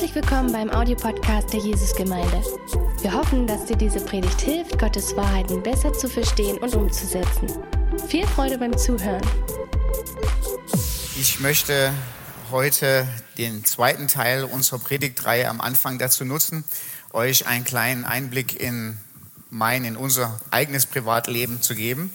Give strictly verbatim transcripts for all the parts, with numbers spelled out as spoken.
Herzlich willkommen beim Audiopodcast der Jesusgemeinde. Wir hoffen, dass dir diese Predigt hilft, Gottes Wahrheiten besser zu verstehen und umzusetzen. Viel Freude beim Zuhören. Ich möchte heute den zweiten Teil unserer Predigtreihe am Anfang dazu nutzen, euch einen kleinen Einblick in mein, in unser eigenes Privatleben zu geben.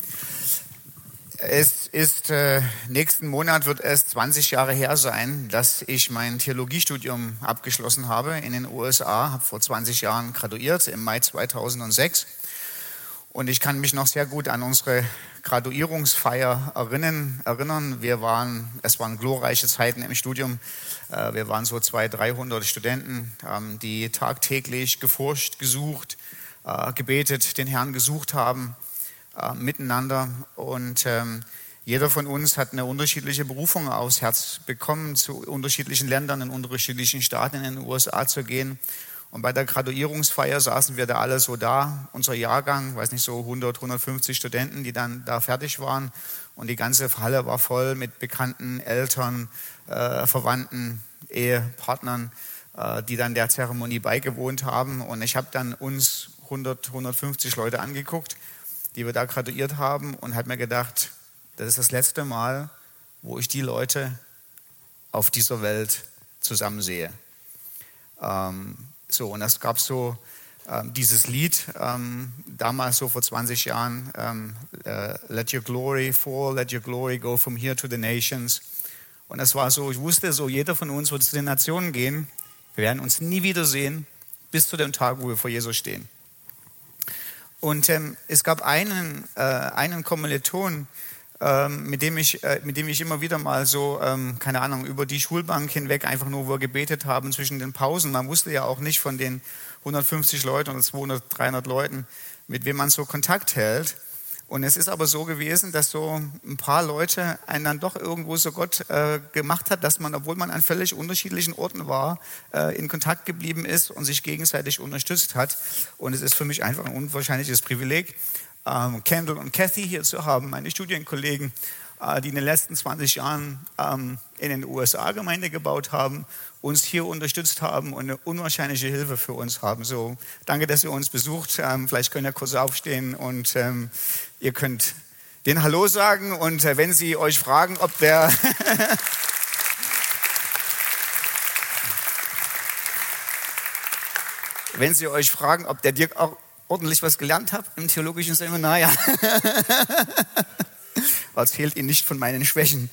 Es ist, äh, nächsten Monat wird es zwanzig Jahre her sein, dass ich mein Theologiestudium abgeschlossen habe in den U S A, habe vor zwanzig Jahren graduiert, im Mai zweitausendsechs. Und ich kann mich noch sehr gut an unsere Graduierungsfeier erinnern. erinnern. Wir waren, es waren glorreiche Zeiten im Studium. Äh, wir waren so zweihundert, dreihundert Studenten, ähm, die tagtäglich geforscht, gesucht, äh, gebetet, den Herrn gesucht haben. Äh, miteinander und ähm, jeder von uns hat eine unterschiedliche Berufung aufs Herz bekommen, zu unterschiedlichen Ländern, in unterschiedlichen Staaten in den U S A zu gehen. Und bei der Graduierungsfeier saßen wir da alle so da, unser Jahrgang, weiß nicht, so hundert, hundertfünfzig Studenten, die dann da fertig waren. Und die ganze Halle war voll mit Bekannten, Eltern, äh, Verwandten, Ehepartnern, äh, die dann der Zeremonie beigewohnt haben. Und ich habe dann uns hundert, hundertfünfzig Leute angeguckt, die wir da graduiert haben, und habe mir gedacht, das ist das letzte Mal, wo ich die Leute auf dieser Welt zusammen sehe. Ähm, so, und es gab so ähm, dieses Lied, ähm, damals so vor zwanzig Jahren, ähm, äh, Let your glory fall, let your glory go from here to the nations. Und es war so, ich wusste so, jeder von uns wird zu den Nationen gehen, wir werden uns nie wiedersehen, bis zu dem Tag, wo wir vor Jesus stehen. Und ähm, es gab einen, äh, einen Kommiliton, ähm, mit dem ich, äh, mit dem ich immer wieder mal so, ähm, keine Ahnung, über die Schulbank hinweg einfach nur, wo wir gebetet haben zwischen den Pausen. Man wusste ja auch nicht von den hundertfünfzig Leuten oder zweihundert, dreihundert Leuten, mit wem man so Kontakt hält. Und es ist aber so gewesen, dass so ein paar Leute einen dann doch irgendwo so Gott äh, gemacht hat, dass man, obwohl man an völlig unterschiedlichen Orten war, äh, in Kontakt geblieben ist und sich gegenseitig unterstützt hat. Und es ist für mich einfach ein unwahrscheinliches Privileg, ähm, Kendall und Kathy hier zu haben, meine Studienkollegen, äh, die in den letzten zwanzig Jahren ähm, in den U S A Gemeinde gebaut haben, uns hier unterstützt haben und eine unwahrscheinliche Hilfe für uns haben. So, danke, dass ihr uns besucht. Ähm, vielleicht könnt ihr kurz aufstehen und ähm, ihr könnt den Hallo sagen. Und äh, wenn sie euch fragen, ob der wenn sie euch fragen, ob der Dirk auch ordentlich was gelernt hat im theologischen Seminar, ja. Was fehlt ihnen nicht von meinen Schwächen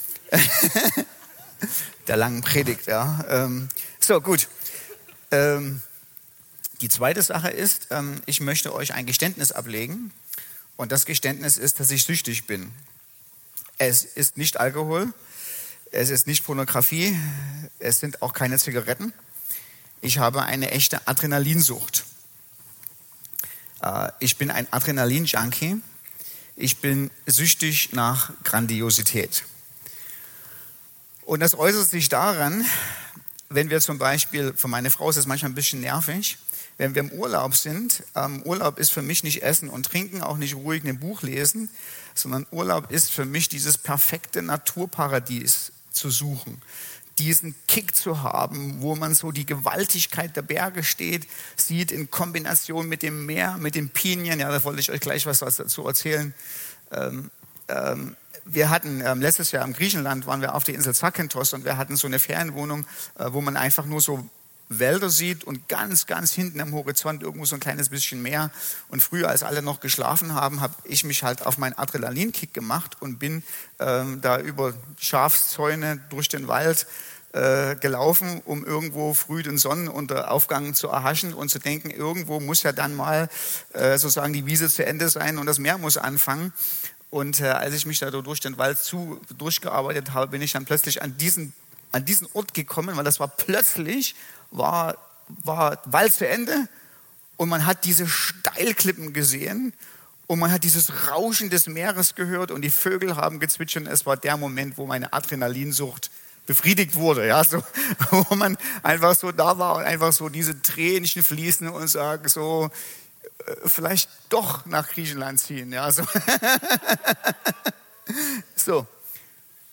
der langen Predigt, ja. Ähm, so, gut. Ähm, die zweite Sache ist, ähm, ich möchte euch ein Geständnis ablegen. Und das Geständnis ist, dass ich süchtig bin. Es ist nicht Alkohol, es ist nicht Pornografie, es sind auch keine Zigaretten. Ich habe eine echte Adrenalinsucht. Äh, ich bin ein Adrenalin-Junkie. Ich bin süchtig nach Grandiosität. Und das äußert sich daran, wenn wir zum Beispiel, für meine Frau ist es manchmal ein bisschen nervig, wenn wir im Urlaub sind. Ähm, Urlaub ist für mich nicht Essen und Trinken, auch nicht ruhig ein Buch lesen, sondern Urlaub ist für mich dieses perfekte Naturparadies zu suchen. Diesen Kick zu haben, wo man so die Gewaltigkeit der Berge steht, sieht in Kombination mit dem Meer, mit den Pinien. Ja, da wollte ich euch gleich was dazu erzählen. Ähm, ähm, Wir hatten ähm, letztes Jahr in Griechenland, waren wir auf der Insel Zakynthos, und wir hatten so eine Ferienwohnung, äh, wo man einfach nur so Wälder sieht und ganz, ganz hinten am Horizont irgendwo so ein kleines bisschen Meer. Und früher, als alle noch geschlafen haben, habe ich mich halt auf meinen Adrenalinkick gemacht und bin ähm, da über Schafszäune durch den Wald äh, gelaufen, um irgendwo früh den Sonnenuntergaufgang zu erhaschen und zu denken, irgendwo muss ja dann mal äh, sozusagen die Wiese zu Ende sein und das Meer muss anfangen. Und äh, als ich mich da durch den Wald zu, durchgearbeitet habe, bin ich dann plötzlich an diesen, an diesen Ort gekommen, weil das war plötzlich, war, war Wald zu Ende und man hat diese Steilklippen gesehen und man hat dieses Rauschen des Meeres gehört und die Vögel haben gezwitschert. Es war der Moment, wo meine Adrenalinsucht befriedigt wurde, ja, so, wo man einfach so da war und einfach so diese Tränchen fließen und sagen so, vielleicht doch nach Griechenland ziehen, ja, so. So.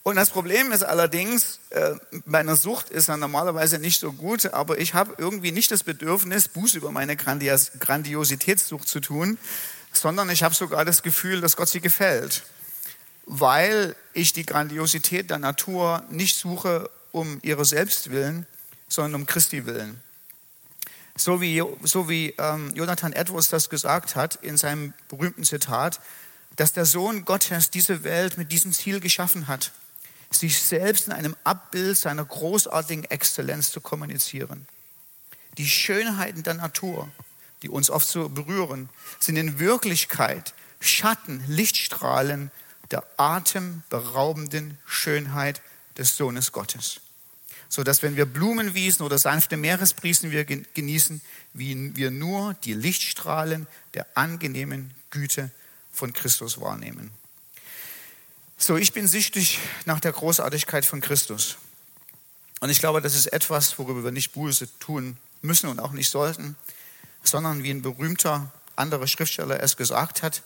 Und das Problem ist allerdings, äh, meine Sucht ist ja normalerweise nicht so gut, aber ich habe irgendwie nicht das Bedürfnis, Buße über meine Grandios- Grandiositätssucht zu tun, sondern ich habe sogar das Gefühl, dass Gott sie gefällt, weil ich die Grandiosität der Natur nicht suche um ihre selbst willen, sondern um Christi willen. So wie, so wie ähm, Jonathan Edwards das gesagt hat in seinem berühmten Zitat, dass der Sohn Gottes diese Welt mit diesem Ziel geschaffen hat, sich selbst in einem Abbild seiner großartigen Exzellenz zu kommunizieren. Die Schönheiten der Natur, die uns oft so berühren, sind in Wirklichkeit Schatten, Lichtstrahlen der atemberaubenden Schönheit des Sohnes Gottes. So dass wenn wir Blumenwiesen oder sanfte Meeresbrisen wir genießen, wie wir nur die Lichtstrahlen der angenehmen Güte von Christus wahrnehmen. So, ich bin süchtig nach der Großartigkeit von Christus. Und ich glaube, das ist etwas, worüber wir nicht Buße tun müssen und auch nicht sollten, sondern wie ein berühmter anderer Schriftsteller es gesagt hat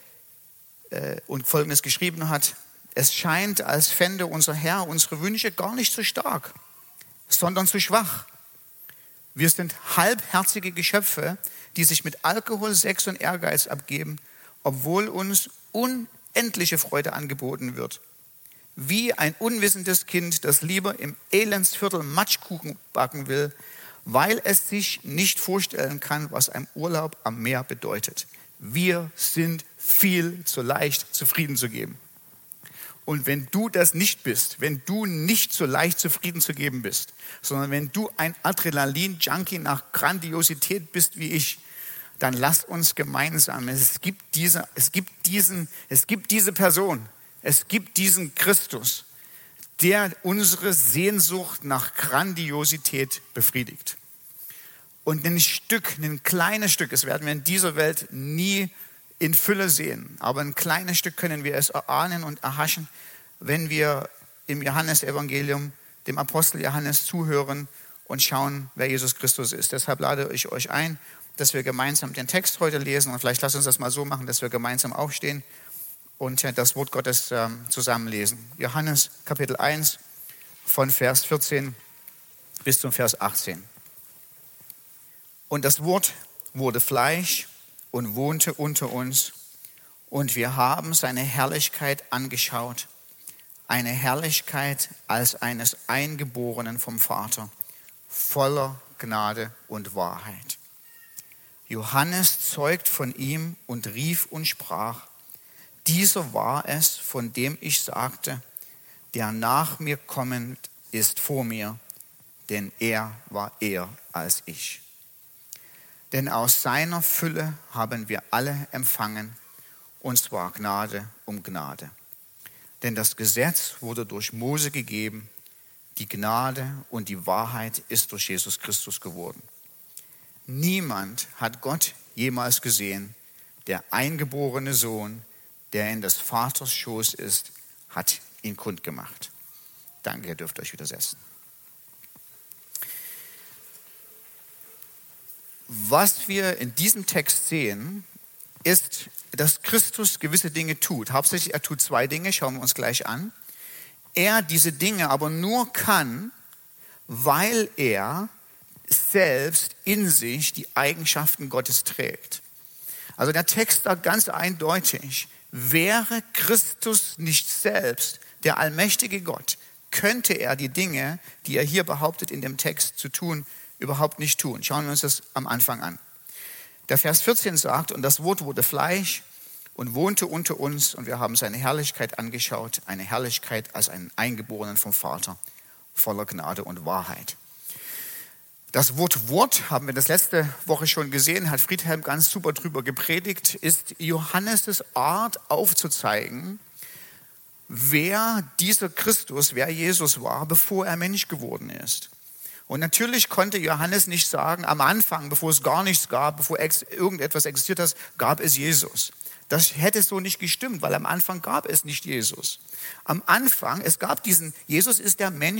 äh, und Folgendes geschrieben hat: Es scheint, als fände unser Herr unsere Wünsche gar nicht so stark, sondern zu schwach. Wir sind halbherzige Geschöpfe, die sich mit Alkohol, Sex und Ehrgeiz abgeben, obwohl uns unendliche Freude angeboten wird. Wie ein unwissendes Kind, das lieber im Elendsviertel Matschkuchen backen will, weil es sich nicht vorstellen kann, was ein Urlaub am Meer bedeutet. Wir sind viel zu leicht zufrieden zu geben. Und wenn du das nicht bist, wenn du nicht so leicht zufrieden zu geben bist, sondern wenn du ein Adrenalin-Junkie nach Grandiosität bist wie ich, dann lass uns gemeinsam, es gibt diese, es gibt diesen, es gibt diese Person, es gibt diesen Christus, der unsere Sehnsucht nach Grandiosität befriedigt. Und ein Stück, ein kleines Stück, das werden wir in dieser Welt nie in Fülle sehen, aber ein kleines Stück können wir es erahnen und erhaschen, wenn wir im Johannesevangelium dem Apostel Johannes zuhören und schauen, wer Jesus Christus ist. Deshalb lade ich euch ein, dass wir gemeinsam den Text heute lesen und vielleicht lasst uns das mal so machen, dass wir gemeinsam aufstehen und das Wort Gottes zusammenlesen. Johannes Kapitel eins von Vers vierzehn bis zum Vers achtzehn. Und das Wort wurde Fleisch und wohnte unter uns und wir haben seine Herrlichkeit angeschaut, eine Herrlichkeit als eines Eingeborenen vom Vater, voller Gnade und Wahrheit. Johannes zeugt von ihm und rief und sprach: Dieser war es, von dem ich sagte, der nach mir kommend ist vor mir, denn er war eher als ich. Denn aus seiner Fülle haben wir alle empfangen, und zwar Gnade um Gnade. Denn das Gesetz wurde durch Mose gegeben, die Gnade und die Wahrheit ist durch Jesus Christus geworden. Niemand hat Gott jemals gesehen. Der eingeborene Sohn, der in des Vaters Schoß ist, hat ihn kundgemacht. Danke, ihr dürft euch wieder setzen. Was wir in diesem Text sehen, ist, dass Christus gewisse Dinge tut. Hauptsächlich, er tut zwei Dinge, schauen wir uns gleich an. Er diese Dinge aber nur kann, weil er selbst in sich die Eigenschaften Gottes trägt. Also der Text sagt ganz eindeutig, wäre Christus nicht selbst der allmächtige Gott, könnte er die Dinge, die er hier behauptet in dem Text zu tun, überhaupt nicht tun. Schauen wir uns das am Anfang an. Der Vers vierzehn sagt, und das Wort wurde Fleisch und wohnte unter uns und wir haben seine Herrlichkeit angeschaut, eine Herrlichkeit als einen Eingeborenen vom Vater, voller Gnade und Wahrheit. Das Wort Wort, haben wir das letzte Woche schon gesehen, hat Friedhelm ganz super drüber gepredigt, ist Johannes' Art aufzuzeigen, wer dieser Christus, wer Jesus war, bevor er Mensch geworden ist. Und natürlich konnte Johannes nicht sagen, am Anfang, bevor es gar nichts gab, bevor ex- irgendetwas existiert hat, gab es Jesus. Das hätte so nicht gestimmt, weil am Anfang gab es nicht Jesus. Am Anfang, es gab diesen, Jesus ist der Mensch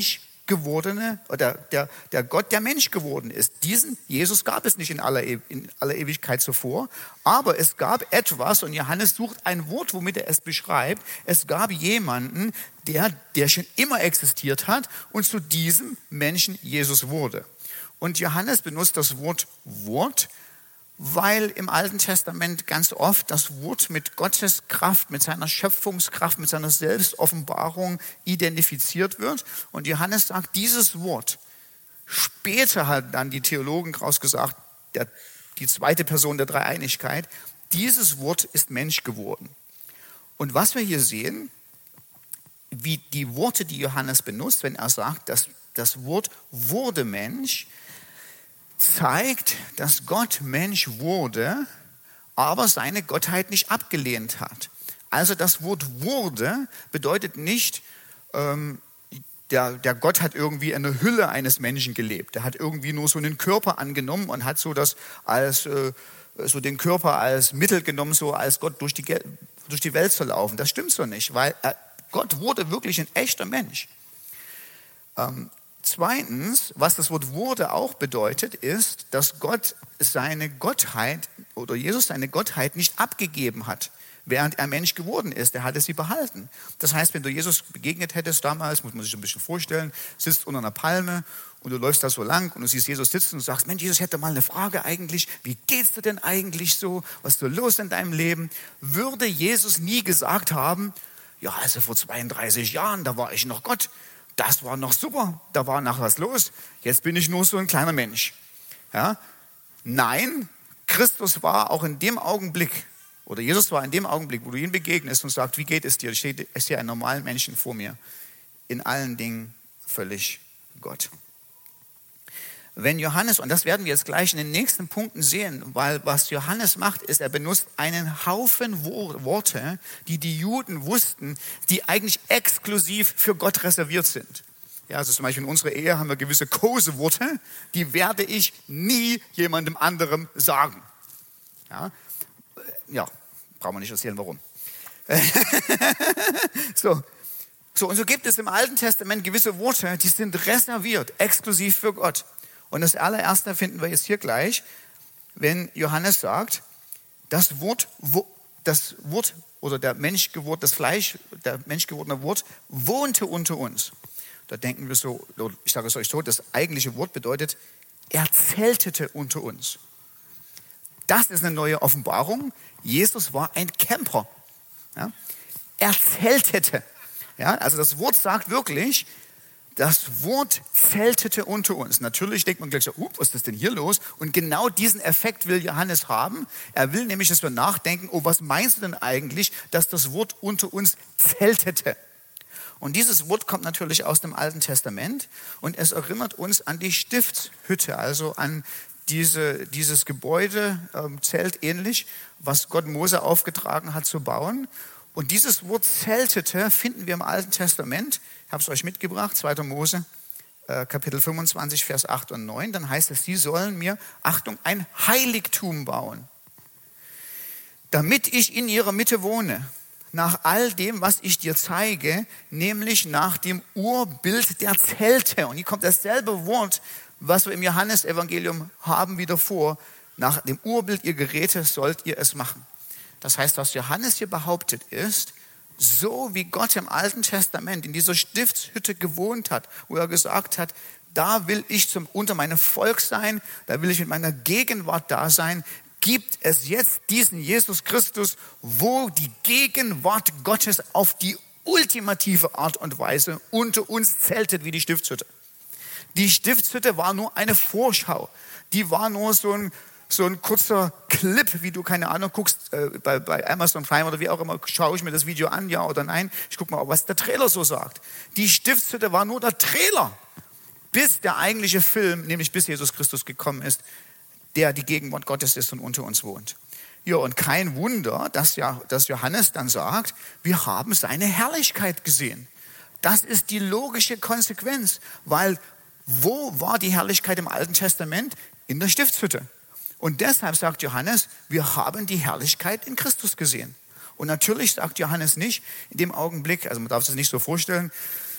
gewordene, oder der, der Gott, der Mensch geworden ist. Diesen Jesus gab es nicht in aller, in aller Ewigkeit zuvor, aber es gab etwas, und Johannes sucht ein Wort, womit er es beschreibt. Es gab jemanden, der, der schon immer existiert hat und zu diesem Menschen Jesus wurde. Und Johannes benutzt das Wort Wort, weil im Alten Testament ganz oft das Wort mit Gottes Kraft, mit seiner Schöpfungskraft, mit seiner Selbstoffenbarung identifiziert wird. Und Johannes sagt, dieses Wort, später hat dann die Theologen daraus gesagt, der, die zweite Person der Dreieinigkeit, dieses Wort ist Mensch geworden. Und was wir hier sehen, wie die Worte, die Johannes benutzt, wenn er sagt, dass das Wort wurde Mensch, zeigt, dass Gott Mensch wurde, aber seine Gottheit nicht abgelehnt hat. Also das Wort wurde bedeutet nicht, ähm, der, der Gott hat irgendwie in der Hülle eines Menschen gelebt. Der hat irgendwie nur so einen Körper angenommen und hat so, das als, äh, so den Körper als Mittel genommen, so als Gott durch die, durch die Welt zu laufen. Das stimmt so nicht, weil er, Gott wurde wirklich ein echter Mensch. Ähm, Zweitens, was das Wort wurde auch bedeutet, ist, dass Gott seine Gottheit oder Jesus seine Gottheit nicht abgegeben hat, während er Mensch geworden ist. Er hatte sie behalten. Das heißt, wenn du Jesus begegnet hättest damals, muss man sich ein bisschen vorstellen, sitzt unter einer Palme und du läufst da so lang und du siehst Jesus sitzen und sagst, Mensch, Jesus, hätte mal eine Frage eigentlich, wie geht's dir denn eigentlich so, was ist so los in deinem Leben? Würde Jesus nie gesagt haben, ja, also vor zweiunddreißig Jahren, da war ich noch Gott. Das war noch super, da war noch was los. Jetzt bin ich nur so ein kleiner Mensch. Ja? Nein, Christus war auch in dem Augenblick, oder Jesus war in dem Augenblick, wo du ihm begegnest und sagst, wie geht es dir? Ich sehe einen normalen Menschen vor mir. In allen Dingen völlig Gott. Wenn Johannes, und das werden wir jetzt gleich in den nächsten Punkten sehen, weil was Johannes macht, ist, er benutzt einen Haufen Worte, die die Juden wussten, die eigentlich exklusiv für Gott reserviert sind. Ja, also zum Beispiel in unserer Ehe haben wir gewisse Koseworte, die werde ich nie jemandem anderem sagen. Ja, ja, brauchen wir nicht erzählen, warum. so. so, und so gibt es im Alten Testament gewisse Worte, die sind reserviert, exklusiv für Gott. Und das allererste finden wir jetzt hier gleich, wenn Johannes sagt, das Wort, das Wort oder der Menschgewordene, das Fleisch, der menschgewordene Wort wohnte unter uns. Da denken wir so, ich sage es euch so, das eigentliche Wort bedeutet, er zeltete unter uns. Das ist eine neue Offenbarung. Jesus war ein Camper. Ja? Er zeltete. Ja? Also das Wort sagt wirklich, das Wort zeltete unter uns. Natürlich denkt man gleich so, uh, was ist denn hier los? Und genau diesen Effekt will Johannes haben. Er will nämlich, dass wir nachdenken, oh, was meinst du denn eigentlich, dass das Wort unter uns zeltete? Und dieses Wort kommt natürlich aus dem Alten Testament und es erinnert uns an die Stiftshütte, also an diese, dieses Gebäude, ähm, Zelt ähnlich, was Gott Mose aufgetragen hat zu bauen. Und dieses Wort zeltete finden wir im Alten Testament. Ich habe es euch mitgebracht, zweiter Mose, äh, Kapitel fünfundzwanzig, Vers acht und neun. Dann heißt es, sie sollen mir, Achtung, ein Heiligtum bauen, damit ich in ihrer Mitte wohne, nach all dem, was ich dir zeige, nämlich nach dem Urbild der Zelte. Und hier kommt dasselbe Wort, was wir im Johannesevangelium haben, wieder vor. Nach dem Urbild ihr Geräte sollt ihr es machen. Das heißt, was Johannes hier behauptet ist, so wie Gott im Alten Testament in dieser Stiftshütte gewohnt hat, wo er gesagt hat, da will ich zum, unter meinem Volk sein, da will ich mit meiner Gegenwart da sein, gibt es jetzt diesen Jesus Christus, wo die Gegenwart Gottes auf die ultimative Art und Weise unter uns zeltet wie die Stiftshütte. Die Stiftshütte war nur eine Vorschau, die war nur so ein So ein kurzer Clip, wie du, keine Ahnung, guckst äh, bei, bei Amazon Prime oder wie auch immer, schaue ich mir das Video an, ja oder nein. Ich gucke mal, was der Trailer so sagt. Die Stiftshütte war nur der Trailer, bis der eigentliche Film, nämlich bis Jesus Christus gekommen ist, der die Gegenwart Gottes ist und unter uns wohnt. Ja, und kein Wunder, dass, ja, dass Johannes dann sagt, wir haben seine Herrlichkeit gesehen. Das ist die logische Konsequenz, weil wo war die Herrlichkeit im Alten Testament? In der Stiftshütte. Und deshalb sagt Johannes, wir haben die Herrlichkeit in Christus gesehen. Und natürlich sagt Johannes nicht in dem Augenblick, also man darf es sich nicht so vorstellen,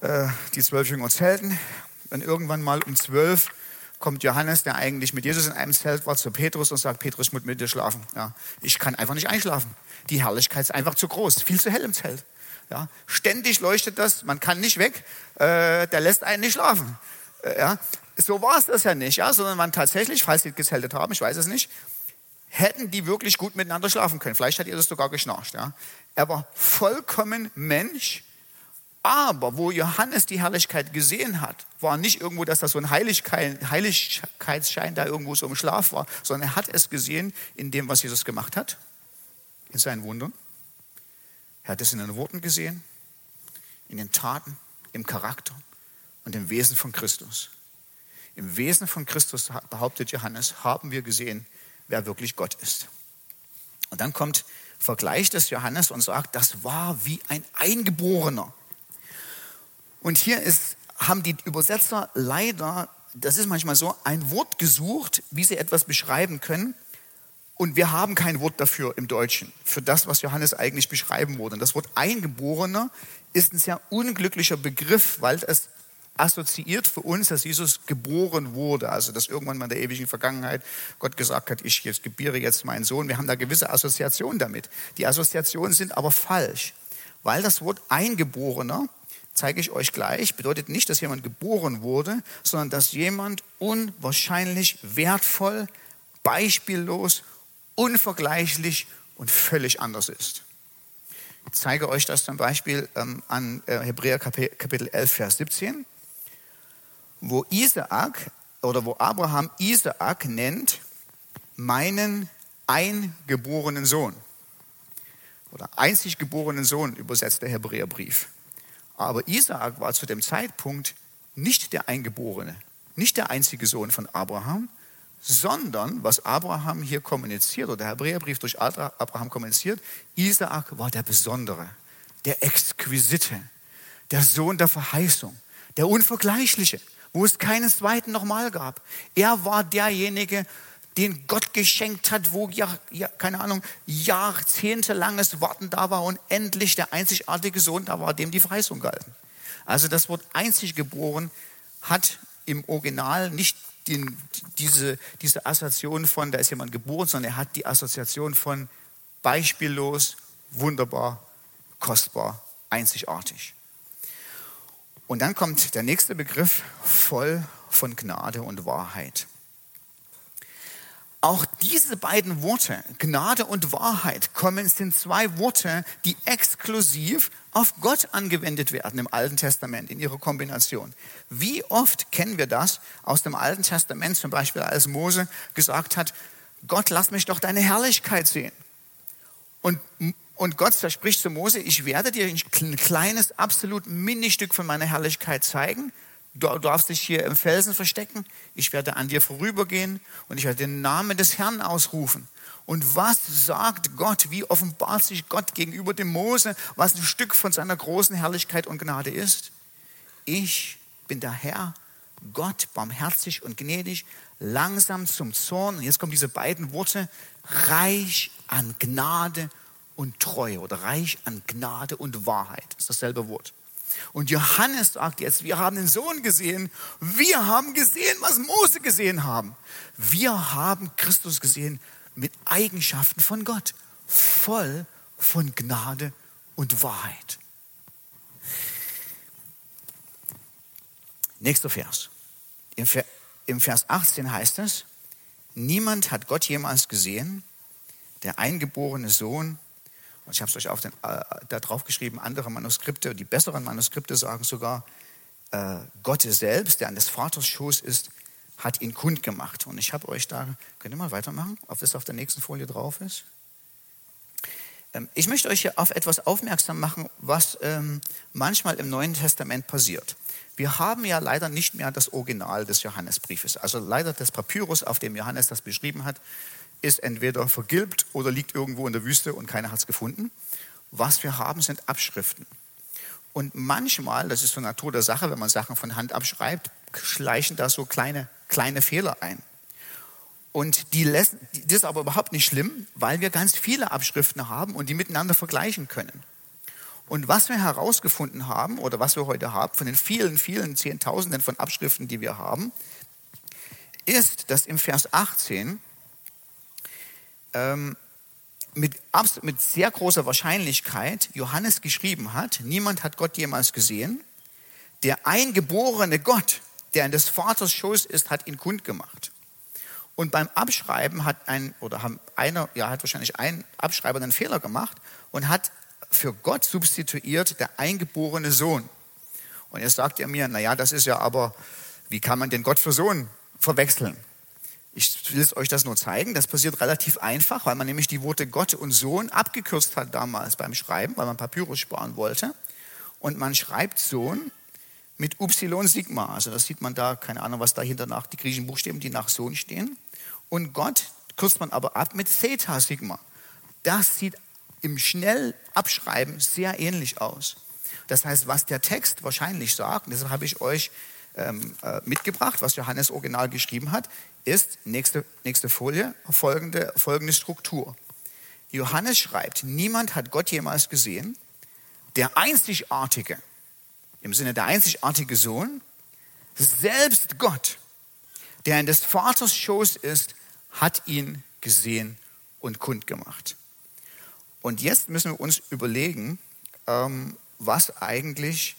äh, die zwölf Jünger zelten. Dann irgendwann mal um zwölf kommt Johannes, der eigentlich mit Jesus in einem Zelt war, zu Petrus und sagt, Petrus, ich muss mit dir schlafen. Ja, ich kann einfach nicht einschlafen. Die Herrlichkeit ist einfach zu groß, viel zu hell im Zelt. Ja, ständig leuchtet das, man kann nicht weg, äh, der lässt einen nicht schlafen. Äh, ja, so war es das ja nicht, ja, sondern man tatsächlich, falls sie gezeltet haben, ich weiß es nicht, hätten die wirklich gut miteinander schlafen können. Vielleicht hat ihr das sogar geschnarcht. Ja. Er war vollkommen Mensch, aber wo Johannes die Herrlichkeit gesehen hat, war nicht irgendwo, dass da so ein Heiligkeit, Heiligkeitsschein da irgendwo so im Schlaf war, sondern er hat es gesehen in dem, was Jesus gemacht hat, in seinen Wundern. Er hat es in den Worten gesehen, in den Taten, im Charakter und im Wesen von Christus. Im Wesen von Christus, behauptet Johannes, haben wir gesehen, wer wirklich Gott ist. Und dann kommt, vergleicht es Johannes und sagt, das war wie ein Eingeborener. Und hier ist, haben die Übersetzer leider, das ist manchmal so, ein Wort gesucht, wie sie etwas beschreiben können. Und wir haben kein Wort dafür im Deutschen, für das, was Johannes eigentlich beschreiben wurde. Und das Wort Eingeborener ist ein sehr unglücklicher Begriff, weil es assoziiert für uns, dass Jesus geboren wurde. Also, dass irgendwann mal in der ewigen Vergangenheit Gott gesagt hat, ich jetzt gebiere jetzt meinen Sohn. Wir haben da gewisse Assoziationen damit. Die Assoziationen sind aber falsch, weil das Wort Eingeborener, zeige ich euch gleich, bedeutet nicht, dass jemand geboren wurde, sondern dass jemand unwahrscheinlich wertvoll, beispiellos, unvergleichlich und völlig anders ist. Ich zeige euch das zum Beispiel ähm, an äh, Hebräer Kapitel elf, Vers siebzehn, wo Isaak oder wo Abraham Isaak nennt, meinen eingeborenen Sohn. Oder einzig geborenen Sohn übersetzt der Hebräerbrief. Aber Isaak war zu dem Zeitpunkt nicht der Eingeborene, nicht der einzige Sohn von Abraham, sondern, was Abraham hier kommuniziert, oder der Hebräerbrief durch Abraham kommuniziert, Isaak war der Besondere, der Exquisite, der Sohn der Verheißung, der Unvergleichliche, wo es keinen zweiten nochmal gab. Er war derjenige, den Gott geschenkt hat, wo, ja, ja, keine Ahnung, jahrzehntelanges Warten da war und endlich der einzigartige Sohn da war, dem die Verheißung galten. Also das Wort einzig geboren hat im Original nicht den, diese, diese Assoziation von, da ist jemand geboren, sondern er hat die Assoziation von beispiellos, wunderbar, kostbar, einzigartig. Und dann kommt der nächste Begriff, voll von Gnade und Wahrheit. Auch diese beiden Worte, Gnade und Wahrheit, kommen, sind zwei Worte, die exklusiv auf Gott angewendet werden im Alten Testament, in ihrer Kombination. Wie oft kennen wir das aus dem Alten Testament, zum Beispiel als Mose gesagt hat, Gott, lass mich doch deine Herrlichkeit sehen. Und, und Gott verspricht zu Mose, ich werde dir ein kleines, absolut Ministück von meiner Herrlichkeit zeigen. Du darfst dich hier im Felsen verstecken, ich werde an dir vorübergehen und ich werde den Namen des Herrn ausrufen. Und was sagt Gott, wie offenbart sich Gott gegenüber dem Mose, was ein Stück von seiner großen Herrlichkeit und Gnade ist? Ich bin der Herr, Gott, barmherzig und gnädig, langsam zum Zorn. Und jetzt kommen diese beiden Worte, reich an Gnade und Treue oder reich an Gnade und Wahrheit. Das ist dasselbe Wort. Und Johannes sagt jetzt, wir haben den Sohn gesehen, wir haben gesehen, was Mose gesehen haben. Wir haben Christus gesehen mit Eigenschaften von Gott, voll von Gnade und Wahrheit. Nächster Vers. Im Vers achtzehn heißt es, niemand hat Gott jemals gesehen, der eingeborene Sohn. Und ich habe es euch auf den, äh, da drauf geschrieben, andere Manuskripte, die besseren Manuskripte sagen sogar, äh, Gott selbst, der an des Vaters Schoß ist, hat ihn kundgemacht. Und ich habe euch da, könnt ihr mal weitermachen, ob das auf der nächsten Folie drauf ist? Ähm, ich möchte euch hier auf etwas aufmerksam machen, was ähm, manchmal im Neuen Testament passiert. Wir haben ja leider nicht mehr das Original des Johannesbriefes. Also leider das Papyrus, auf dem Johannes das beschrieben hat, ist entweder vergilbt oder liegt irgendwo in der Wüste und keiner hat es gefunden. Was wir haben, sind Abschriften. Und manchmal, das ist so Natur der Sache, wenn man Sachen von Hand abschreibt, schleichen da so kleine, kleine Fehler ein. Und die lassen, das ist aber überhaupt nicht schlimm, weil wir ganz viele Abschriften haben und die miteinander vergleichen können. Und was wir herausgefunden haben oder was wir heute haben, von den vielen, vielen Zehntausenden von Abschriften, die wir haben, ist, dass im Vers achtzehn ähm, mit, mit sehr großer Wahrscheinlichkeit Johannes geschrieben hat, niemand hat Gott jemals gesehen, der eingeborene Gott, der in des Vaters Schoß ist, hat ihn kundgemacht. Und beim Abschreiben hat ein, oder haben einer, ja, hat wahrscheinlich ein Abschreiber einen Fehler gemacht und hat für Gott substituiert der eingeborene Sohn. Und jetzt sagt er mir, naja, das ist ja aber, wie kann man den Gott für Sohn verwechseln? Ich will es euch das nur zeigen, das passiert relativ einfach, weil man nämlich die Worte Gott und Sohn abgekürzt hat damals beim Schreiben, weil man Papyrus sparen wollte. Und man schreibt Sohn mit Upsilon Sigma, also das sieht man da, keine Ahnung, was dahinter nach, die griechischen Buchstaben, die nach Sohn stehen. Und Gott kürzt man aber ab mit Theta Sigma. Das sieht im Schnellabschreiben sehr ähnlich aus. Das heißt, was der Text wahrscheinlich sagt, und deshalb habe ich euch ähm, äh, mitgebracht, was Johannes original geschrieben hat, ist, nächste, nächste Folie, folgende, folgende Struktur. Johannes schreibt, niemand hat Gott jemals gesehen, der einzigartige, im Sinne der einzigartige Sohn, selbst Gott, der in des Vaters Schoß ist, hat ihn gesehen und kundgemacht. Und jetzt müssen wir uns überlegen, ähm, was eigentlich,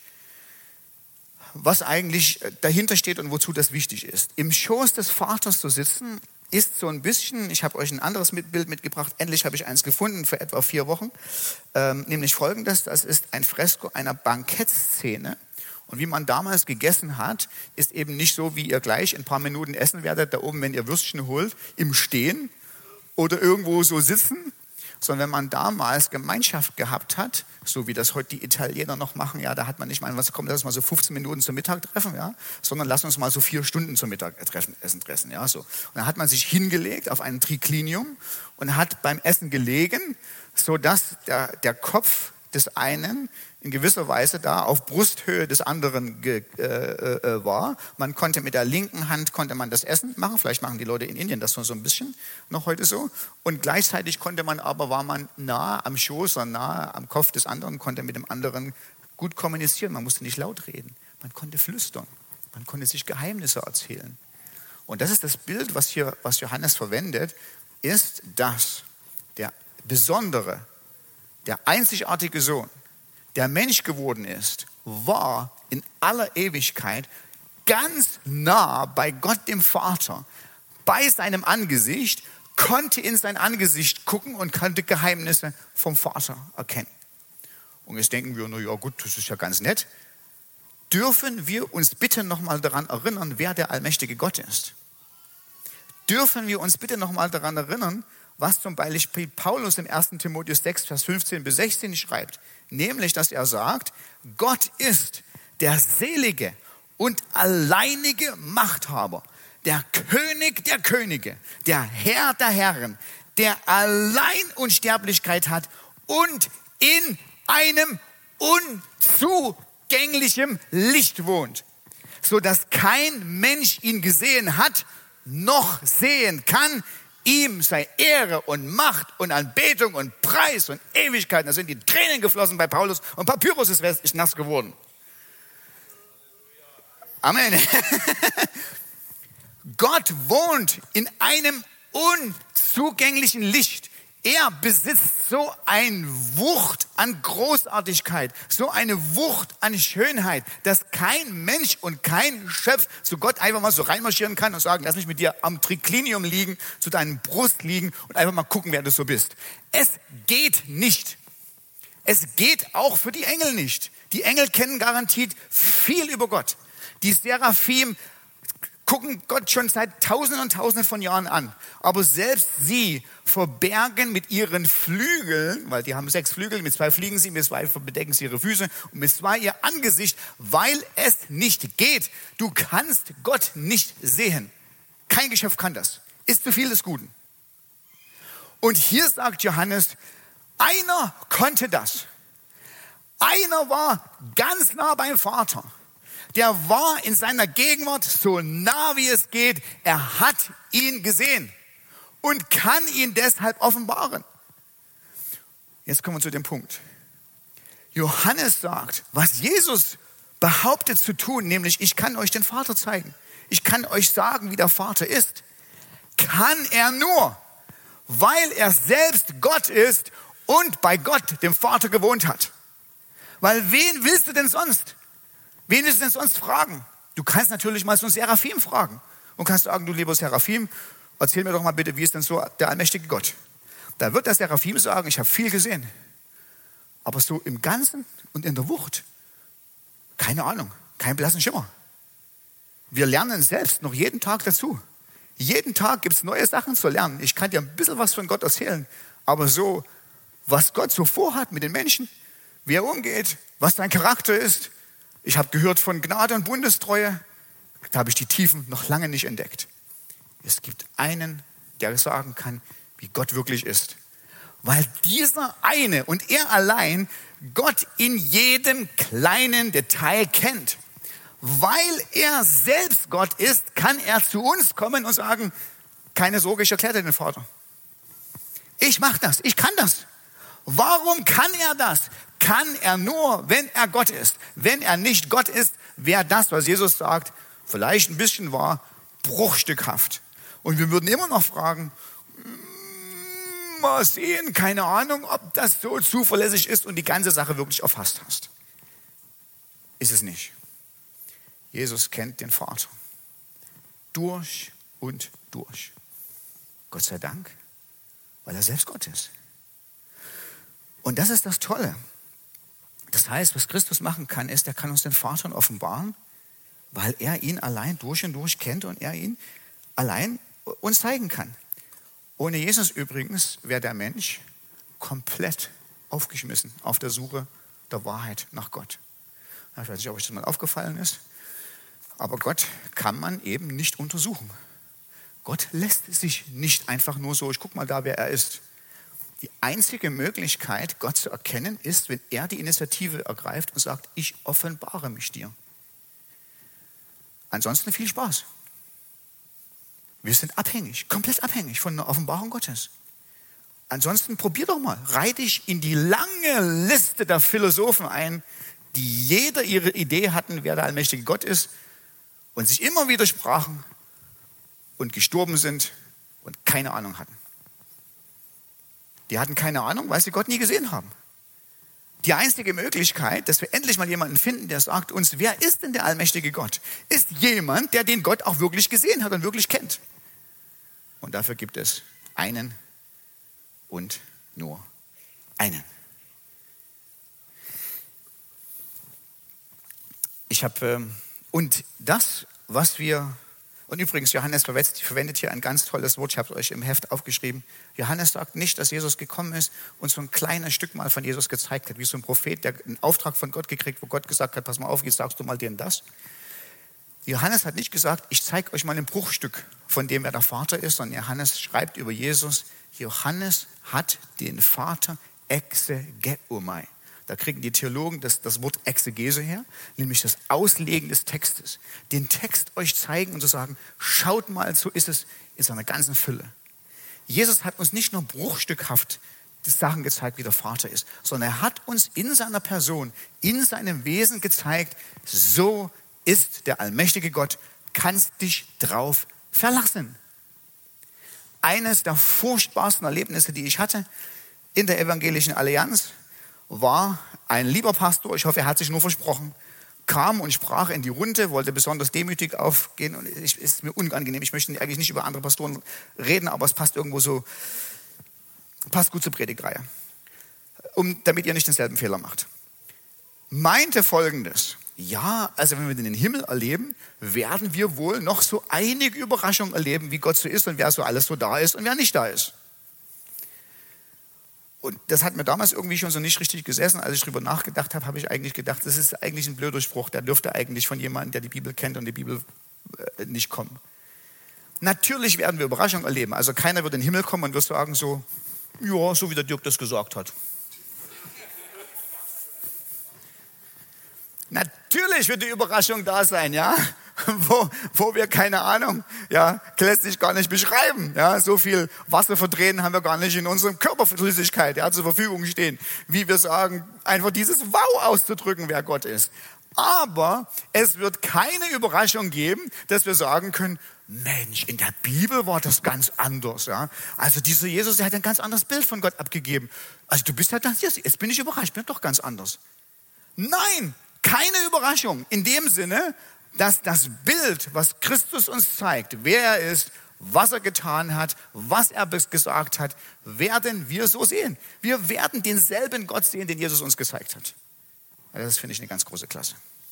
was eigentlich dahinter steht und wozu das wichtig ist. Im Schoß des Vaters zu sitzen, ist so ein bisschen, ich habe euch ein anderes Bild mitgebracht, endlich habe ich eins gefunden für etwa vier Wochen, ähm, nämlich folgendes, das ist ein Fresko einer Bankettszene. Und wie man damals gegessen hat, ist eben nicht so, wie ihr gleich in ein paar Minuten essen werdet, da oben, wenn ihr Würstchen holt, im Stehen oder irgendwo so sitzen, sondern wenn man damals Gemeinschaft gehabt hat, so wie das heute die Italiener noch machen, ja, da hat man nicht mal, was kommt, lass uns mal so fünfzehn Minuten zum Mittag treffen, ja, sondern lass uns mal so vier Stunden zum Mittagessen essen treffen, ja, so. Und dann hat man sich hingelegt auf ein Triclinium und hat beim Essen gelegen, sodass der, der Kopf des einen in gewisser Weise da auf Brusthöhe des anderen ge, äh, äh, war. Man konnte mit der linken Hand konnte man das Essen machen. Vielleicht machen die Leute in Indien das so ein bisschen noch heute so. Und gleichzeitig konnte man aber, war man nah am Schoß oder nah am Kopf des anderen, konnte mit dem anderen gut kommunizieren. Man musste nicht laut reden. Man konnte flüstern. Man konnte sich Geheimnisse erzählen. Und das ist das Bild, was hier, was Johannes verwendet, ist, dass der besondere, der einzigartige Sohn, der Mensch geworden ist, war in aller Ewigkeit ganz nah bei Gott dem Vater, bei seinem Angesicht, konnte in sein Angesicht gucken und konnte Geheimnisse vom Vater erkennen. Und jetzt denken wir, na ja gut, das ist ja ganz nett. Dürfen wir uns bitte nochmal daran erinnern, wer der allmächtige Gott ist? Dürfen wir uns bitte nochmal daran erinnern, was zum Beispiel Paulus im ersten Timotheus sechs, Vers fünfzehn bis sechzehn schreibt, nämlich, dass er sagt, Gott ist der selige und alleinige Machthaber, der König der Könige, der Herr der Herren, der allein Unsterblichkeit hat und in einem unzugänglichen Licht wohnt, sodass kein Mensch ihn gesehen hat, noch sehen kann. Ihm sei Ehre und Macht und Anbetung und Preis und Ewigkeit. Da sind die Tränen geflossen bei Paulus und Papyrus ist, ist nass geworden. Amen. Gott wohnt in einem unzugänglichen Licht. Er besitzt so eine Wucht an Großartigkeit, so eine Wucht an Schönheit, dass kein Mensch und kein Schöpf zu Gott einfach mal so reinmarschieren kann und sagen, lass mich mit dir am Triclinium liegen, zu deinem Brust liegen und einfach mal gucken, wer du so bist. Es geht nicht. Es geht auch für die Engel nicht. Die Engel kennen garantiert viel über Gott. Die Seraphim gucken Gott schon seit Tausenden und Tausenden von Jahren an. Aber selbst sie verbergen mit ihren Flügeln, weil die haben sechs Flügel, mit zwei fliegen sie, mit zwei bedecken sie ihre Füße und mit zwei ihr Angesicht, weil es nicht geht. Du kannst Gott nicht sehen. Kein Geschöpf kann das. Ist zu viel des Guten. Und hier sagt Johannes, einer konnte das. Einer war ganz nah beim Vater. Der war in seiner Gegenwart so nah wie es geht. Er hat ihn gesehen und kann ihn deshalb offenbaren. Jetzt kommen wir zu dem Punkt. Johannes sagt, was Jesus behauptet zu tun, nämlich ich kann euch den Vater zeigen. Ich kann euch sagen, wie der Vater ist. Kann er nur, weil er selbst Gott ist und bei Gott, dem Vater, gewohnt hat. Weil wen willst du denn sonst? Wen willst du denn sonst fragen? Du kannst natürlich mal so einen Seraphim fragen und kannst sagen, du lieber Seraphim, erzähl mir doch mal bitte, wie ist denn so der allmächtige Gott? Da wird der Seraphim sagen, ich habe viel gesehen. Aber so im Ganzen und in der Wucht, keine Ahnung, kein blassen Schimmer. Wir lernen selbst noch jeden Tag dazu. Jeden Tag gibt es neue Sachen zu lernen. Ich kann dir ein bisschen was von Gott erzählen, aber so, was Gott so vorhat mit den Menschen, wie er umgeht, was sein Charakter ist. Ich habe gehört von Gnade und Bundestreue, da habe ich die Tiefen noch lange nicht entdeckt. Es gibt einen, der sagen kann, wie Gott wirklich ist. Weil dieser eine und er allein Gott in jedem kleinen Detail kennt. Weil er selbst Gott ist, kann er zu uns kommen und sagen, keine Sorge, ich erkläre dir den Vater. Ich mache das, ich kann das. Warum kann er das? Kann er nur, wenn er Gott ist. Wenn er nicht Gott ist, wäre das, was Jesus sagt, vielleicht ein bisschen wahr, bruchstückhaft. Und wir würden immer noch fragen, mal sehen, keine Ahnung, ob das so zuverlässig ist und die ganze Sache wirklich erfasst hast. Ist es nicht. Jesus kennt den Vater. Durch und durch. Gott sei Dank, weil er selbst Gott ist. Und das ist das Tolle. Das heißt, was Christus machen kann, ist, er kann uns den Vater offenbaren, weil er ihn allein durch und durch kennt und er ihn allein uns zeigen kann. Ohne Jesus übrigens wäre der Mensch komplett aufgeschmissen auf der Suche der Wahrheit nach Gott. Ich weiß nicht, ob euch das mal aufgefallen ist, aber Gott kann man eben nicht untersuchen. Gott lässt sich nicht einfach nur so, ich guck mal da, wer er ist. Die einzige Möglichkeit, Gott zu erkennen, ist, wenn er die Initiative ergreift und sagt, ich offenbare mich dir. Ansonsten viel Spaß. Wir sind abhängig, komplett abhängig von der Offenbarung Gottes. Ansonsten probier doch mal, reih dich in die lange Liste der Philosophen ein, die jeder ihre Idee hatten, wer der allmächtige Gott ist und sich immer widersprachen und gestorben sind und keine Ahnung hatten. Die hatten keine Ahnung, weil sie Gott nie gesehen haben. Die einzige Möglichkeit, dass wir endlich mal jemanden finden, der sagt uns, wer ist denn der allmächtige Gott? Ist jemand, der den Gott auch wirklich gesehen hat und wirklich kennt. Und dafür gibt es einen und nur einen. Ich habe, ähm, und das, was wir, und übrigens, Johannes verwendet hier ein ganz tolles Wort, ich habe es euch im Heft aufgeschrieben. Johannes sagt nicht, dass Jesus gekommen ist und so ein kleines Stück mal von Jesus gezeigt hat, wie so ein Prophet, der einen Auftrag von Gott gekriegt, wo Gott gesagt hat, pass mal auf, jetzt sagst du mal dir das. Johannes hat nicht gesagt, ich zeige euch mal ein Bruchstück von dem, wer der Vater ist, sondern Johannes schreibt über Jesus, Johannes hat den Vater exegeomai. Da kriegen die Theologen das, das Wort Exegese her, nämlich das Auslegen des Textes. Den Text euch zeigen und zu sagen, schaut mal, so ist es in seiner ganzen Fülle. Jesus hat uns nicht nur bruchstückhaft die Sachen gezeigt, wie der Vater ist, sondern er hat uns in seiner Person, in seinem Wesen gezeigt, so ist der allmächtige Gott, kannst dich drauf verlassen. Eines der furchtbarsten Erlebnisse, die ich hatte in der Evangelischen Allianz, war ein lieber Pastor, ich hoffe, er hat sich nur versprochen, kam und sprach in die Runde, wollte besonders demütig aufgehen und es ist mir unangenehm, ich möchte eigentlich nicht über andere Pastoren reden, aber es passt irgendwo so, passt gut zur Predigtreihe, um, damit ihr nicht denselben Fehler macht. Meinte Folgendes, ja, also wenn wir den Himmel erleben, werden wir wohl noch so einige Überraschungen erleben, wie Gott so ist und wer so alles so da ist und wer nicht da ist. Und das hat mir damals irgendwie schon so nicht richtig gesessen. Als ich darüber nachgedacht habe, habe ich eigentlich gedacht, das ist eigentlich ein blöder Spruch. Der dürfte eigentlich von jemandem, der die Bibel kennt und die Bibel äh, nicht kommen. Natürlich werden wir Überraschungen erleben. Also keiner wird in den Himmel kommen und wird sagen so, ja, so wie der Dirk das gesagt hat. Natürlich wird die Überraschung da sein, ja. wo, wo wir, keine Ahnung, ja, lässt sich gar nicht beschreiben. Ja, so viel Wasser verdrehen haben wir gar nicht in unserem Körperflüssigkeit, ja, zur Verfügung stehen, wie wir sagen, einfach dieses Wow auszudrücken, wer Gott ist. Aber es wird keine Überraschung geben, dass wir sagen können, Mensch, in der Bibel war das ganz anders. Ja? Also dieser Jesus, der hat ein ganz anderes Bild von Gott abgegeben. Also du bist ja ganz, jetzt bin ich überrascht, bin doch ganz anders. Nein, keine Überraschung. In dem Sinne, dass das Bild, was Christus uns zeigt, wer er ist, was er getan hat, was er gesagt hat, werden wir so sehen. Wir werden denselben Gott sehen, den Jesus uns gezeigt hat. Das finde ich eine ganz große Klasse.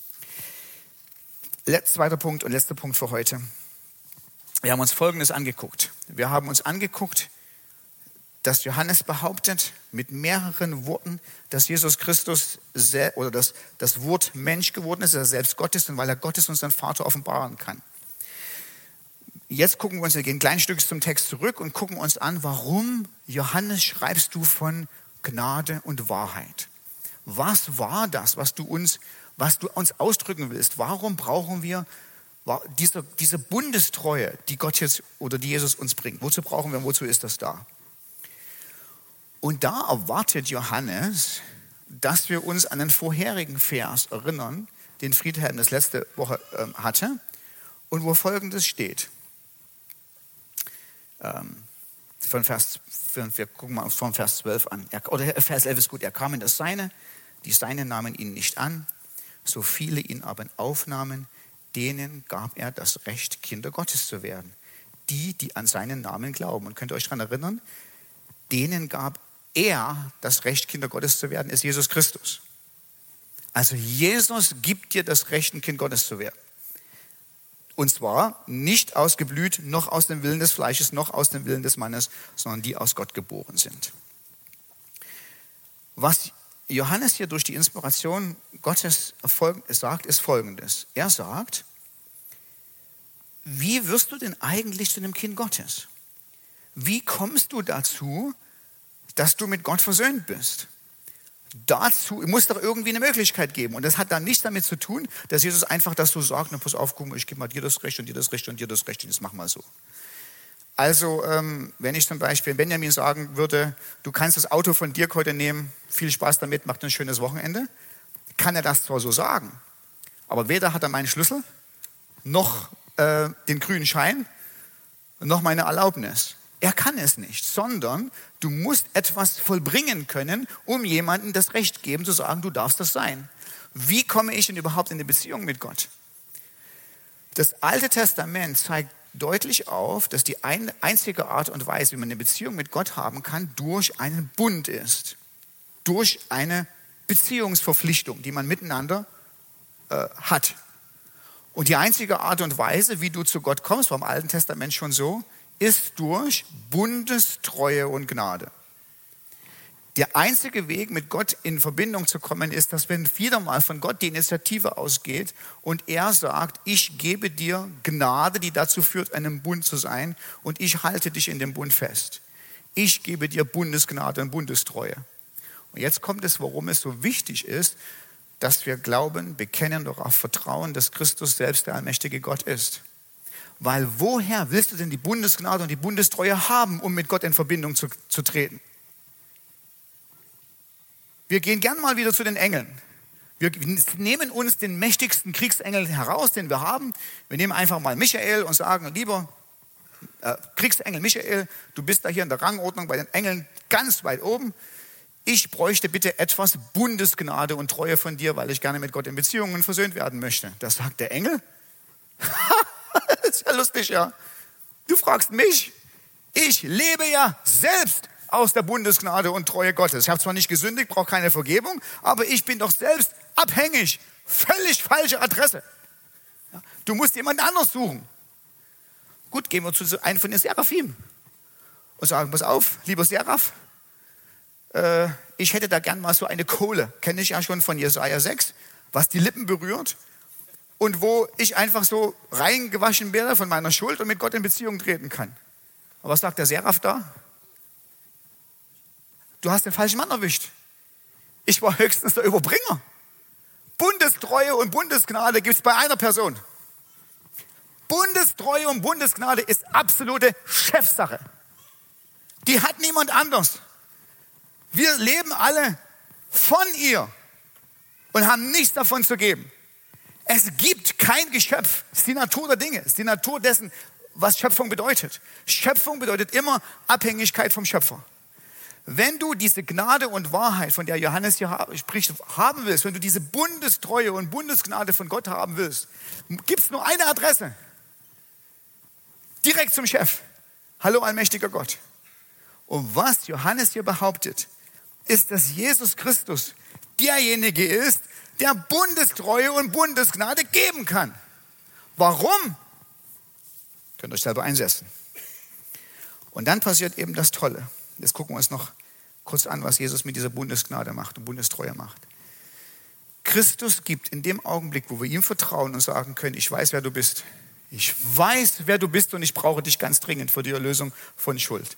Zweiter Punkt und letzter Punkt für heute. Wir haben uns Folgendes angeguckt. Wir haben uns angeguckt, dass Johannes behauptet mit mehreren Worten, dass Jesus Christus oder dass das Wort Mensch geworden ist, dass er selbst Gott ist und weil er Gott ist, uns sein Vater offenbaren kann. Jetzt gucken wir uns, wir gehen ein kleines Stück zum Text zurück und gucken uns an, warum, Johannes, schreibst du von Gnade und Wahrheit? Was war das, was du uns, was du uns ausdrücken willst? Warum brauchen wir diese, diese Bundestreue, die Gott jetzt oder die Jesus uns bringt? Wozu brauchen wir, wozu ist das da? Und da erwartet Johannes, dass wir uns an den vorherigen Vers erinnern, den Friedhelm das letzte Woche ähm, hatte, und wo Folgendes steht. Ähm, von Vers, wir gucken mal von Vers zwölf an. Er, oder Vers elf ist gut. Er kam in das Seine, die Seinen nahmen ihn nicht an, so viele ihn aber aufnahmen, denen gab er das Recht, Kinder Gottes zu werden. Die, die an seinen Namen glauben. Und könnt ihr euch daran erinnern? Denen gab er das Recht, Kinder Gottes zu werden, ist Jesus Christus. Also Jesus gibt dir das Recht, ein Kind Gottes zu werden. Und zwar nicht ausgeblüht, noch aus dem Willen des Fleisches, noch aus dem Willen des Mannes, sondern die aus Gott geboren sind. Was Johannes hier durch die Inspiration Gottes sagt, ist Folgendes. Er sagt, wie wirst du denn eigentlich zu einem Kind Gottes? Wie kommst du dazu, dass du mit Gott versöhnt bist? Dazu muss doch irgendwie eine Möglichkeit geben. Und das hat dann nichts damit zu tun, dass Jesus einfach das so sagt, na, pass auf, guck mal, ich gebe mal dir das Recht und dir das Recht und dir das Recht und das mach mal so. Also, ähm, wenn ich zum Beispiel Benjamin sagen würde, du kannst das Auto von Dirk heute nehmen, viel Spaß damit, macht ein schönes Wochenende, kann er das zwar so sagen, aber weder hat er meinen Schlüssel, noch äh, den grünen Schein, noch meine Erlaubnis. Er kann es nicht, sondern du musst etwas vollbringen können, um jemandem das Recht geben, zu sagen, du darfst das sein. Wie komme ich denn überhaupt in eine Beziehung mit Gott? Das Alte Testament zeigt deutlich auf, dass die ein, einzige Art und Weise, wie man eine Beziehung mit Gott haben kann, durch einen Bund ist. Durch eine Beziehungsverpflichtung, die man miteinander äh, hat. Und die einzige Art und Weise, wie du zu Gott kommst, war im Alten Testament schon so, ist durch Bundestreue und Gnade. Der einzige Weg, mit Gott in Verbindung zu kommen, ist, dass wenn wieder mal von Gott die Initiative ausgeht und er sagt, ich gebe dir Gnade, die dazu führt, einem Bund zu sein und ich halte dich in dem Bund fest. Ich gebe dir Bundesgnade und Bundestreue. Und jetzt kommt es, warum es so wichtig ist, dass wir glauben, bekennen, darauf vertrauen, dass Christus selbst der allmächtige Gott ist. Weil woher willst du denn die Bundesgnade und die Bundestreue haben, um mit Gott in Verbindung zu, zu treten? Wir gehen gern mal wieder zu den Engeln. Wir nehmen uns den mächtigsten Kriegsengel heraus, den wir haben. Wir nehmen einfach mal Michael und sagen, lieber äh, Kriegsengel Michael, du bist da hier in der Rangordnung bei den Engeln ganz weit oben. Ich bräuchte bitte etwas Bundesgnade und Treue von dir, weil ich gerne mit Gott in Beziehungen versöhnt werden möchte. Das sagt der Engel. Das ist ja lustig, ja. Du fragst mich. Ich lebe ja selbst aus der Bundesgnade und Treue Gottes. Ich habe zwar nicht gesündigt, brauche keine Vergebung, aber ich bin doch selbst abhängig. Völlig falsche Adresse. Ja, du musst jemand anders suchen. Gut, gehen wir zu einem von den Seraphim und sagen, pass auf, lieber Seraph, äh, ich hätte da gern mal so eine Kohle, kenne ich ja schon von Jesaja sechs, was die Lippen berührt und wo ich einfach so reingewaschen werde von meiner Schuld und mit Gott in Beziehung treten kann. Aber was sagt der Seraph da? Du hast den falschen Mann erwischt. Ich war höchstens der Überbringer. Bundestreue und Bundesgnade gibt es bei einer Person. Bundestreue und Bundesgnade ist absolute Chefsache. Die hat niemand anders. Wir leben alle von ihr und haben nichts davon zu geben. Es gibt kein Geschöpf. Es ist die Natur der Dinge. Es ist die Natur dessen, was Schöpfung bedeutet. Schöpfung bedeutet immer Abhängigkeit vom Schöpfer. Wenn du diese Gnade und Wahrheit, von der Johannes hier spricht, haben willst, wenn du diese Bundestreue und Bundesgnade von Gott haben willst, gibt es nur eine Adresse. Direkt zum Chef. Hallo, allmächtiger Gott. Und was Johannes hier behauptet, ist, dass Jesus Christus derjenige ist, der Bundestreue und Bundesgnade geben kann. Warum? Könnt ihr euch selber einsetzen. Und dann passiert eben das Tolle. Jetzt gucken wir uns noch kurz an, was Jesus mit dieser Bundesgnade macht und Bundestreue macht. Christus gibt in dem Augenblick, wo wir ihm vertrauen und sagen können, ich weiß, wer du bist. Ich weiß, wer du bist und ich brauche dich ganz dringend für die Erlösung von Schuld.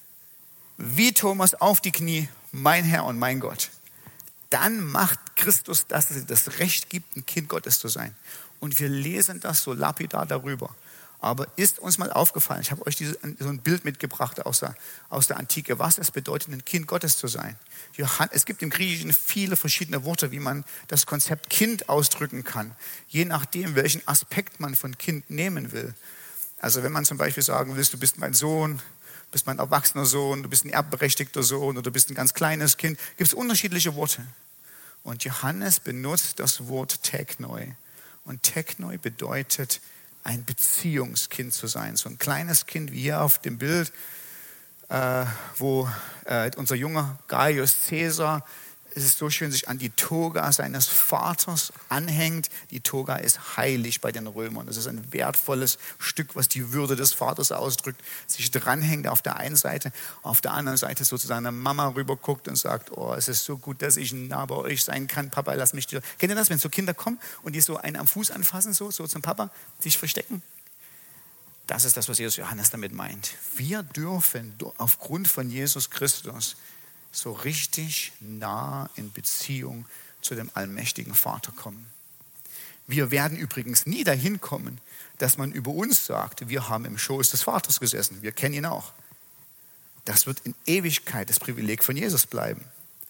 Wie Thomas auf die Knie, mein Herr und mein Gott. Dann macht Christus, dass es das Recht gibt, ein Kind Gottes zu sein. Und wir lesen das so lapidar darüber. Aber ist uns mal aufgefallen, ich habe euch diese, so ein Bild mitgebracht aus der, aus der Antike, was es bedeutet, ein Kind Gottes zu sein. Es gibt im Griechischen viele verschiedene Worte, wie man das Konzept Kind ausdrücken kann, je nachdem, welchen Aspekt man von Kind nehmen will. Also wenn man zum Beispiel sagen will, du bist mein Sohn, du bist mein erwachsener Sohn, du bist ein erbberechtigter Sohn oder du bist ein ganz kleines Kind, gibt es unterschiedliche Worte. Und Johannes benutzt das Wort Teknoi. Und Teknoi bedeutet, ein Beziehungskind zu sein. So ein kleines Kind wie hier auf dem Bild, äh, wo äh, unser junger Gaius Caesar, es ist so schön, sich an die Toga seines Vaters anhängt. Die Toga ist heilig bei den Römern. Das ist ein wertvolles Stück, was die Würde des Vaters ausdrückt. Sich dranhängt auf der einen Seite, auf der anderen Seite so zu seiner Mama rüber guckt und sagt, oh, es ist so gut, dass ich nah bei euch sein kann. Papa, lass mich dir. Kennt ihr das, wenn so Kinder kommen und die so einen am Fuß anfassen, so, so zum Papa, sich verstecken? Das ist das, was Jesus Johannes damit meint. Wir dürfen aufgrund von Jesus Christus so richtig nah in Beziehung zu dem allmächtigen Vater kommen. Wir werden übrigens nie dahin kommen, dass man über uns sagt, wir haben im Schoß des Vaters gesessen. Wir kennen ihn auch. Das wird in Ewigkeit das Privileg von Jesus bleiben.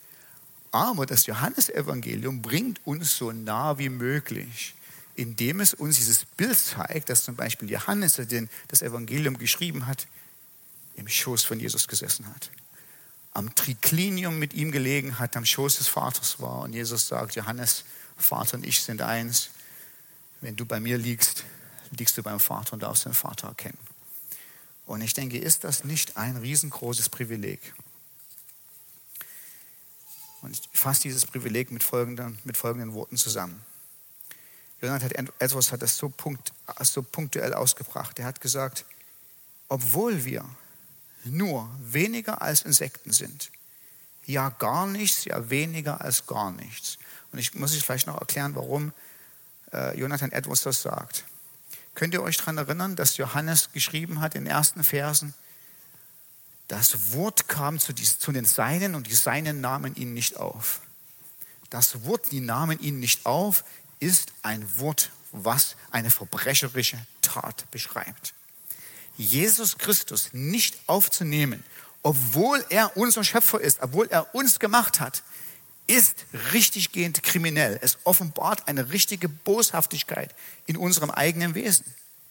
Aber das Johannesevangelium bringt uns so nah wie möglich, indem es uns dieses Bild zeigt, dass zum Beispiel Johannes, der das Evangelium geschrieben hat, im Schoß von Jesus gesessen hat. Am Triklinium mit ihm gelegen hat, am Schoß des Vaters war. Und Jesus sagt, Johannes, Vater und ich sind eins. Wenn du bei mir liegst, liegst du beim Vater und darfst den Vater erkennen. Und ich denke, ist das nicht ein riesengroßes Privileg? Und ich fasse dieses Privileg mit folgenden, mit folgenden Worten zusammen. Jonathan Edwards hat das so, punkt, so punktuell ausgebracht. Er hat gesagt, obwohl wir nur weniger als Insekten sind, ja gar nichts, ja weniger als gar nichts. Und ich muss euch vielleicht noch erklären, warum äh, Jonathan Edwards das sagt. Könnt ihr euch daran erinnern, dass Johannes geschrieben hat in den ersten Versen, das Wort kam zu, die, zu den Seinen und die Seinen nahmen ihn nicht auf. Das Wort, die nahmen ihn nicht auf, ist ein Wort, was eine verbrecherische Tat beschreibt. Jesus Christus nicht aufzunehmen, obwohl er unser Schöpfer ist, obwohl er uns gemacht hat, ist richtiggehend kriminell. Es offenbart eine richtige Boshaftigkeit in unserem eigenen Wesen.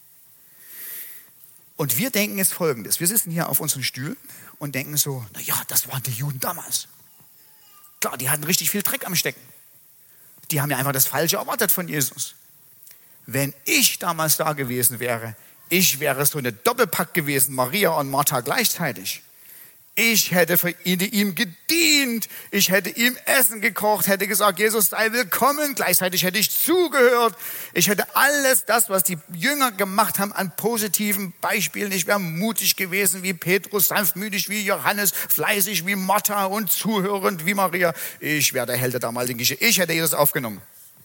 Und wir denken jetzt Folgendes. Wir sitzen hier auf unseren Stühlen und denken so, naja, das waren die Juden damals. Klar, die hatten richtig viel Dreck am Stecken. Die haben ja einfach das Falsche erwartet von Jesus. Wenn ich damals da gewesen wäre, ich wäre so eine Doppelpack gewesen, Maria und Martha gleichzeitig. Ich hätte für ihn, ihm gedient, ich hätte ihm Essen gekocht, hätte gesagt, Jesus sei willkommen, gleichzeitig hätte ich zugehört. Ich hätte alles das, was die Jünger gemacht haben, an positiven Beispielen. Ich wäre mutig gewesen wie Petrus, sanftmütig wie Johannes, fleißig wie Martha und zuhörend wie Maria. Ich wäre der Held der damaligen Geschichte. Ich hätte Jesus aufgenommen.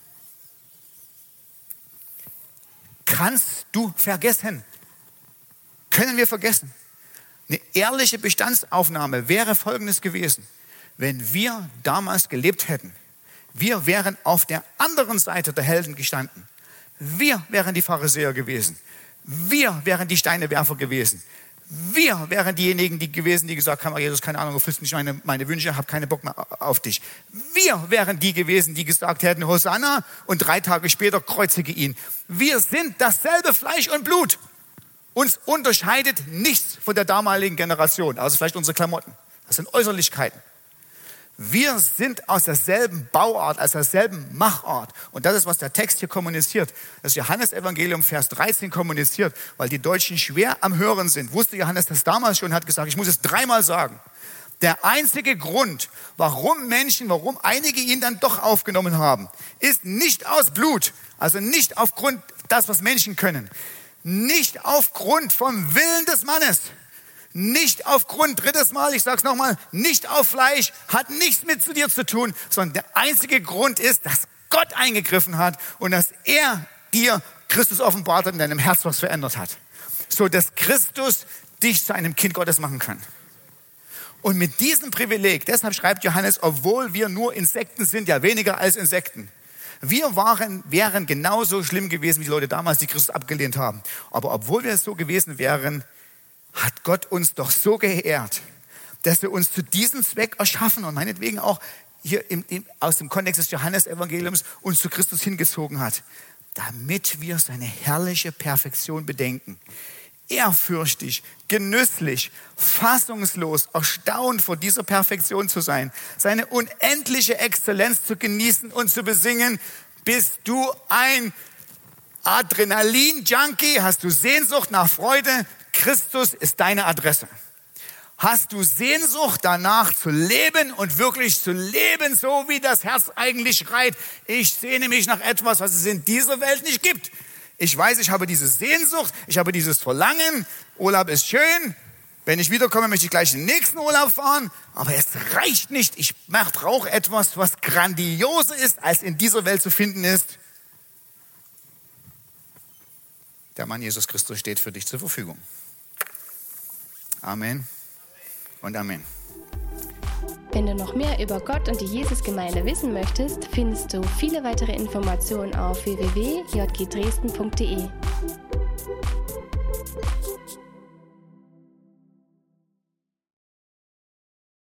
Kannst du vergessen? Können wir vergessen? Eine ehrliche Bestandsaufnahme wäre Folgendes gewesen. Wenn wir damals gelebt hätten, wir wären auf der anderen Seite der Helden gestanden. Wir wären die Pharisäer gewesen. Wir wären die Steinewerfer gewesen. Wir wären diejenigen, die gewesen, die gesagt haben, oh Jesus, keine Ahnung, du erfüllst nicht meine, meine Wünsche, habe keine Bock mehr auf dich. Wir wären die gewesen, die gesagt hätten, Hosanna, und drei Tage später kreuzige ihn. Wir sind dasselbe Fleisch und Blut. Uns unterscheidet nichts von der damaligen Generation, also vielleicht unsere Klamotten. Das sind Äußerlichkeiten. Wir sind aus derselben Bauart, aus derselben Machart. Und das ist, was der Text hier kommuniziert. Das Johannesevangelium, Vers dreizehn kommuniziert, weil die Deutschen schwer am Hören sind. Wusste Johannes das damals schon, hat gesagt, ich muss es dreimal sagen. Der einzige Grund, warum Menschen, warum einige ihn dann doch aufgenommen haben, ist nicht aus Blut, also nicht aufgrund das, was Menschen können, nicht aufgrund vom Willen des Mannes, nicht aufgrund, drittes Mal, ich sag's nochmal, nicht auf Fleisch, hat nichts mit zu dir zu tun, sondern der einzige Grund ist, dass Gott eingegriffen hat und dass er dir Christus offenbart hat und in deinem Herz was verändert hat. So, dass Christus dich zu einem Kind Gottes machen kann. Und mit diesem Privileg, deshalb schreibt Johannes, obwohl wir nur Insekten sind, ja weniger als Insekten. Wir waren, wären genauso schlimm gewesen wie die Leute damals, die Christus abgelehnt haben. Aber obwohl wir es so gewesen wären, hat Gott uns doch so geehrt, dass er uns zu diesem Zweck erschaffen und meinetwegen auch hier im, im, aus dem Kontext des Johannesevangeliums uns zu Christus hingezogen hat, damit wir seine herrliche Perfektion bedenken. Ehrfürchtig, genüsslich, fassungslos, erstaunt vor dieser Perfektion zu sein, seine unendliche Exzellenz zu genießen und zu besingen. Bist du ein Adrenalin-Junkie? Hast du Sehnsucht nach Freude? Christus ist deine Adresse. Hast du Sehnsucht danach zu leben und wirklich zu leben, so wie das Herz eigentlich schreit? Ich sehne mich nach etwas, was es in dieser Welt nicht gibt. Ich weiß, ich habe diese Sehnsucht, ich habe dieses Verlangen. Urlaub ist schön. Wenn ich wiederkomme, möchte ich gleich den nächsten Urlaub fahren. Aber es reicht nicht. Ich brauche etwas, was grandioser ist, als in dieser Welt zu finden ist. Der Mann Jesus Christus steht für dich zur Verfügung. Amen und Amen. Wenn du noch mehr über Gott und die Jesusgemeinde wissen möchtest, findest du viele weitere Informationen auf w w w punkt j g dresden punkt d e.